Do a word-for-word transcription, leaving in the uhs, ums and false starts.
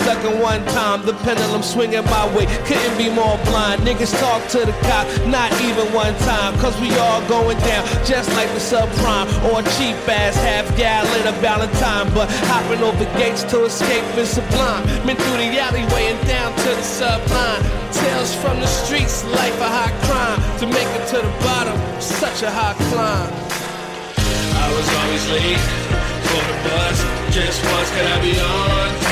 ducking one time, the pendulum swinging my way. Couldn't be more blind. Niggas talk to the cop, not even one time. Cause we all going down, just like the subprime. Or cheap ass half gallon of Valentine. But hopping over gates to escape is sublime. Been through the alleyway and down to the subline. Tales from the streets, life a high crime. To make it to the bottom, such a high climb. I was always late for the bus. Just once could I be on